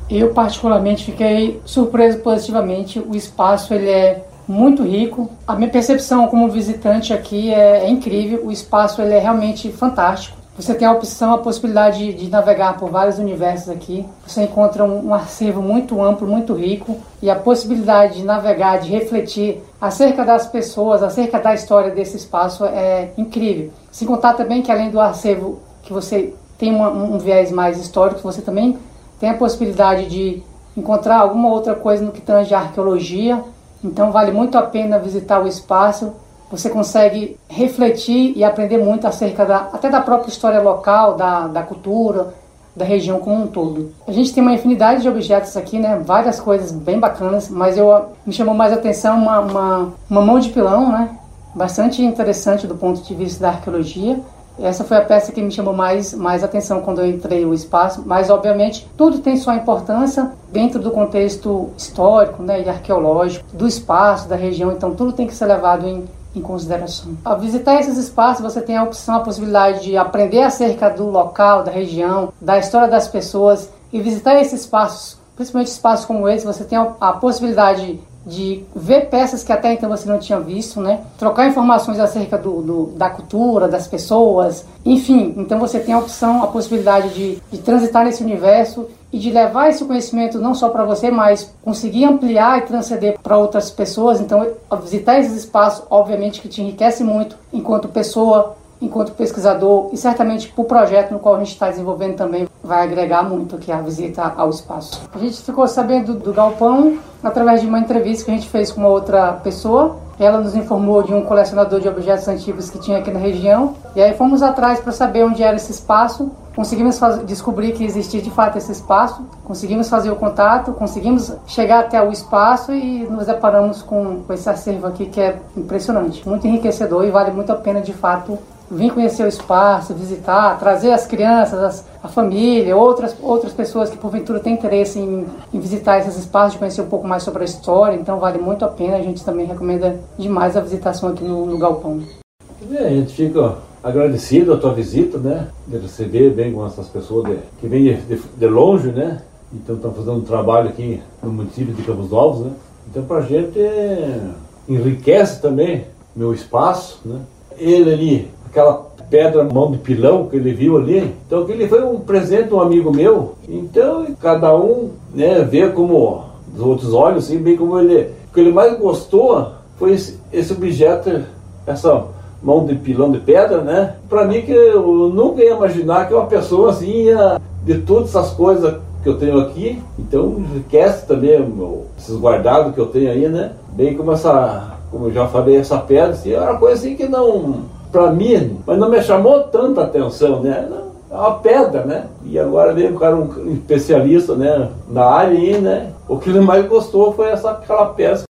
Eu particularmente fiquei surpreso positivamente. O espaço ele é muito rico. A minha percepção como visitante aqui é incrível. O espaço ele é realmente fantástico. Você tem a opção, a possibilidade de navegar por vários universos aqui. Você encontra um acervo muito amplo, muito rico. E a possibilidade de navegar, de refletir acerca das pessoas, acerca da história desse espaço é incrível. Sem contar também que além do acervo que você tem um viés mais histórico, você também tem a possibilidade de encontrar alguma outra coisa no que tange a arqueologia. Então vale muito a pena visitar o espaço. Você consegue refletir e aprender muito acerca até da própria história local, da cultura, da região como um todo. A gente tem uma infinidade de objetos aqui, né? Várias coisas bem bacanas, mas me chamou mais a atenção uma mão de pilão, né? Bastante interessante do ponto de vista da arqueologia. Essa foi a peça que me chamou mais atenção quando eu entrei no espaço, mas obviamente tudo tem sua importância dentro do contexto histórico, né, e arqueológico, do espaço, da região, então tudo tem que ser levado em consideração. Ao visitar esses espaços, você tem a opção, a possibilidade de aprender acerca do local, da região, da história das pessoas, e visitar esses espaços, principalmente espaços como esse, você tem a possibilidade de ver peças que até então você não tinha visto, né? Trocar informações acerca da cultura, das pessoas, enfim. Então você tem a opção, a possibilidade de transitar nesse universo e de levar esse conhecimento não só para você, mas conseguir ampliar e transcender para outras pessoas. Então, visitar esses espaços, obviamente que te enriquece muito enquanto pessoa, enquanto pesquisador, e certamente para o projeto no qual a gente está desenvolvendo também vai agregar muito aqui a visita ao espaço. A gente ficou sabendo do galpão através de uma entrevista que a gente fez com uma outra pessoa. Ela nos informou de um colecionador de objetos antigos que tinha aqui na região, e aí fomos atrás para saber onde era esse espaço. Conseguimos descobrir que existia de fato esse espaço, conseguimos fazer o contato, conseguimos chegar até o espaço e nos deparamos com esse acervo aqui que é impressionante, muito enriquecedor e vale muito a pena de fato vir conhecer o espaço, visitar, trazer as crianças, a família, outras pessoas que porventura têm interesse em visitar esses espaços, de conhecer um pouco mais sobre a história, então vale muito a pena, a gente também recomenda demais a visitação aqui no galpão. A gente fica agradecido a tua visita, né, de receber bem com essas pessoas que vêm de longe, né, então estão fazendo um trabalho aqui no município de Campos Novos, né, então pra gente enriquece também meu espaço, né, ele ali, aquela pedra mão de pilão que ele viu ali, então aquele foi um presente de um amigo meu, então cada um, né, vê como dos outros olhos, assim, bem como ele, o que ele mais gostou foi esse objeto, essa mão de pilão de pedra, né, pra mim que eu nunca ia imaginar que uma pessoa assim ia, de todas essas coisas que eu tenho aqui, então enriquece também esses guardados que eu tenho aí, né, bem como como eu já falei, essa pedra, assim, era uma coisa assim que não, pra mim, mas não me chamou tanta atenção, né? É uma pedra, né? E agora veio o cara, um especialista, né, na área aí, né? O que ele mais gostou foi aquela pedra.